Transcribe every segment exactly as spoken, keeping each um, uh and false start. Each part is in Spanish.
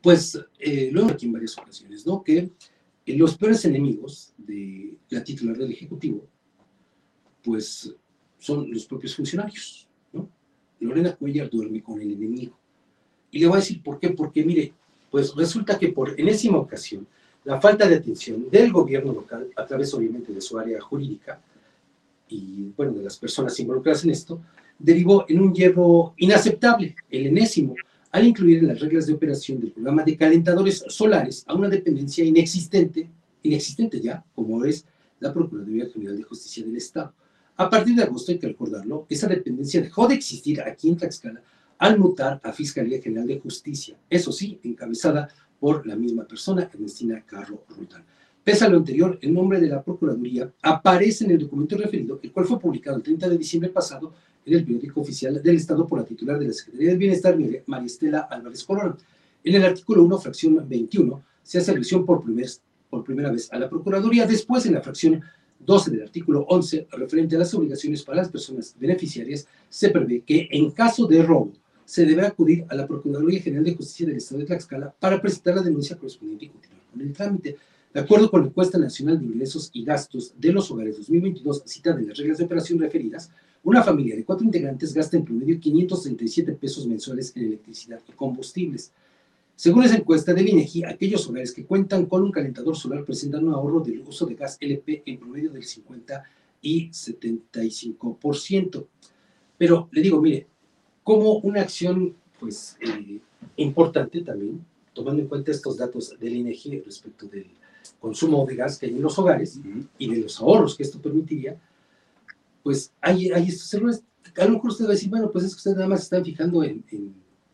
Pues eh, lo hemos aquí en varias ocasiones, ¿no? Que eh, los peores enemigos de la titular del Ejecutivo, pues son los propios funcionarios, ¿no? Lorena Cuellar duerme con el enemigo. Y le voy a decir por qué, porque mire, pues resulta que por enésima ocasión, la falta de atención del gobierno local, a través obviamente de su área jurídica, y bueno, de las personas involucradas en esto, derivó en un hierro inaceptable, el enésimo, al incluir en las reglas de operación del programa de calentadores solares a una dependencia inexistente, inexistente ya, como es la Procuraduría General de Justicia del Estado. A partir de agosto, hay que recordarlo, esa dependencia dejó de existir aquí en Tlaxcala al mutar a Fiscalía General de Justicia, eso sí, encabezada por la misma persona, Ernestina Carro Roldán. Pese a lo anterior, el nombre de la Procuraduría aparece en el documento referido, el cual fue publicado el treinta de diciembre pasado en el periódico oficial del Estado por la titular de la Secretaría del Bienestar, María Estela Álvarez Corona. En el artículo uno, fracción veintiuno, se hace alusión por, primer, por primera vez a la Procuraduría. Después, en la fracción doce del artículo once, referente a las obligaciones para las personas beneficiarias, se prevé que en caso de robo se deberá acudir a la Procuraduría General de Justicia del Estado de Tlaxcala para presentar la denuncia correspondiente y continuar con el trámite. De acuerdo con la encuesta nacional de ingresos y gastos de los hogares dos mil veintidós, citada en las reglas de operación referidas, una familia de cuatro integrantes gasta en promedio quinientos treinta y siete pesos mensuales en electricidad y combustibles. Según esa encuesta del INEGI, aquellos hogares que cuentan con un calentador solar presentan un ahorro del uso de gas L P en promedio del cincuenta y setenta y cinco por ciento. Pero le digo, mire, como una acción pues eh, importante también, tomando en cuenta estos datos del INEGI respecto del consumo de gas que hay en los hogares uh-huh. y de los ahorros que esto permitiría, pues hay, hay estos errores. A lo mejor usted va a decir, bueno, pues es que ustedes nada más se están fijando en, en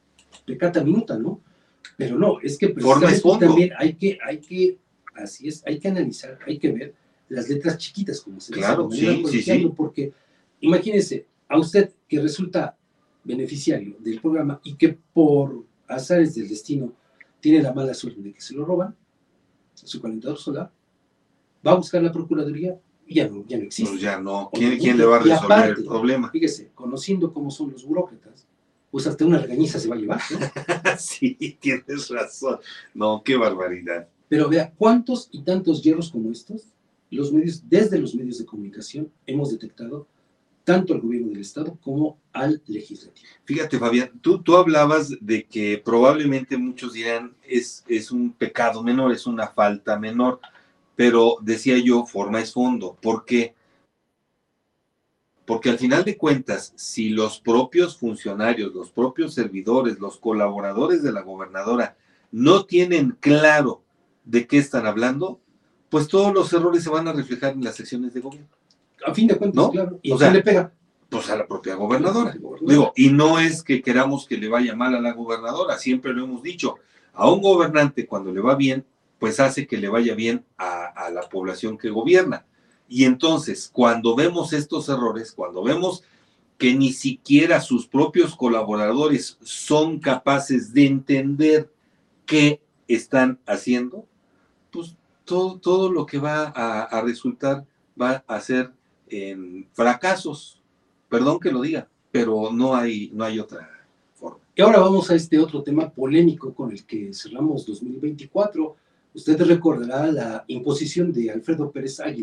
pecata minuta, ¿no? Pero no, es que precisamente también hay que, hay que, así es, hay que analizar, hay que ver las letras chiquitas, como se dice, claro, sí, sí, sí. porque imagínese, a usted que resulta beneficiario del programa y que por azares del destino tiene la mala suerte de que se lo roban, su calentador solar, va a buscar la Procuraduría y ya no, ya no existe. Pues ya no. ¿Quién, ¿quién le va a resolver aparte, el problema? Fíjese, conociendo cómo son los burócratas, pues hasta una regañiza se va a llevar, ¿no? Sí, tienes razón. No, qué barbaridad. Pero vea, ¿cuántos y tantos hierros como estos, los medios, desde los medios de comunicación, hemos detectado tanto al gobierno del Estado como al legislativo? Fíjate, Fabián, tú, tú hablabas de que probablemente muchos dirán es, es un pecado menor, es una falta menor, pero decía yo, forma es fondo. ¿Por qué? Porque al final de cuentas, si los propios funcionarios, los propios servidores, los colaboradores de la gobernadora no tienen claro de qué están hablando, pues todos los errores se van a reflejar en las secciones de gobierno. A fin de cuentas, ¿no? Claro. ¿Y a quién le pega? Pues a la propia gobernadora. Digo, y no es que queramos que le vaya mal a la gobernadora, siempre lo hemos dicho. A un gobernante cuando le va bien, pues hace que le vaya bien a, a la población que gobierna. Y entonces, cuando vemos estos errores, cuando vemos que ni siquiera sus propios colaboradores son capaces de entender qué están haciendo, pues todo, todo lo que va a, a resultar va a ser en fracasos. Perdón que lo diga, pero no hay, no hay otra forma. Y ahora vamos a este otro tema polémico con el que cerramos dos mil veinticuatro. Usted recordará la imposición de Alfredo Pérez Aguilar